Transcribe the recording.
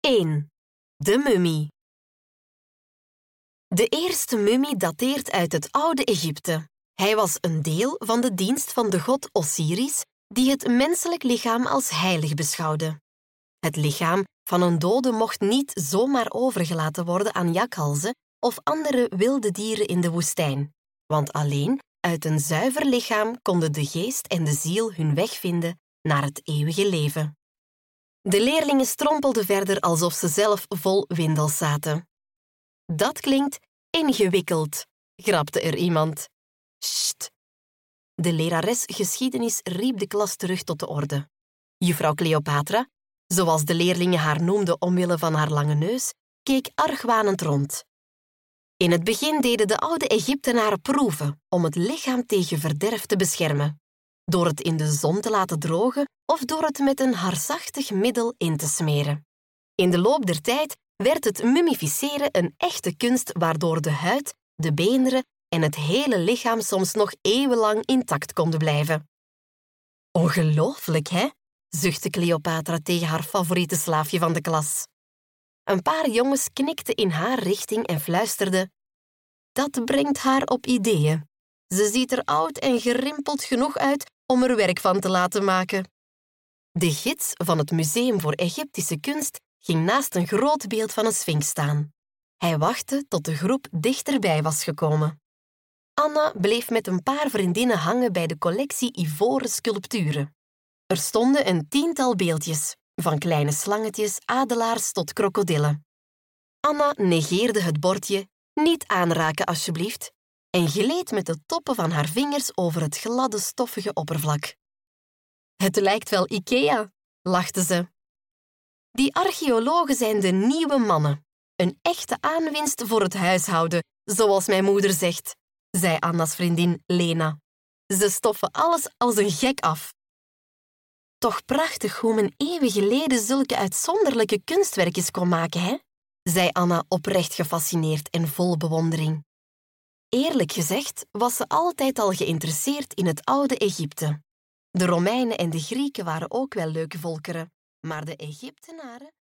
1. De mummie. De eerste mummie dateert uit het oude Egypte. Hij was een deel van de dienst van de god Osiris, die het menselijk lichaam als heilig beschouwde. Het lichaam van een dode mocht niet zomaar overgelaten worden aan jakhalzen of andere wilde dieren in de woestijn, want alleen uit een zuiver lichaam konden de geest en de ziel hun weg vinden naar het eeuwige leven. De leerlingen strompelden verder alsof ze zelf vol windels zaten. Dat klinkt ingewikkeld, grapte er iemand. Sst! De lerares geschiedenis riep de klas terug tot de orde. Juffrouw Cleopatra, zoals de leerlingen haar noemden omwille van haar lange neus, keek argwanend rond. In het begin deden de oude Egyptenaren proeven om het lichaam tegen verderf te beschermen, door het in de zon te laten drogen of door het met een haarzachtig middel in te smeren. In de loop der tijd werd het mummificeren een echte kunst waardoor de huid, de beenderen en het hele lichaam soms nog eeuwenlang intact konden blijven. Ongelooflijk, hè? Zuchtte Cleopatra tegen haar favoriete slaafje van de klas. Een paar jongens knikten in haar richting en fluisterden: dat brengt haar op ideeën. Ze ziet er oud en gerimpeld genoeg uit om er werk van te laten maken. De gids van het Museum voor Egyptische Kunst ging naast een groot beeld van een sfinx staan. Hij wachtte tot de groep dichterbij was gekomen. Anna bleef met een paar vriendinnen hangen bij de collectie ivoren sculpturen. Er stonden een 10-tal beeldjes, van kleine slangetjes, adelaars tot krokodillen. Anna negeerde het bordje "niet aanraken alsjeblieft" en gleed met de toppen van haar vingers over het gladde, stoffige oppervlak. Het lijkt wel Ikea, lachte ze. Die archeologen zijn de nieuwe mannen. Een echte aanwinst voor het huishouden, zoals mijn moeder zegt, zei Anna's vriendin Lena. Ze stoffen alles als een gek af. Toch prachtig hoe men eeuwen geleden zulke uitzonderlijke kunstwerkjes kon maken, hè? Zei Anna oprecht gefascineerd en vol bewondering. Eerlijk gezegd was ze altijd al geïnteresseerd in het oude Egypte. De Romeinen en de Grieken waren ook wel leuke volkeren, maar de Egyptenaren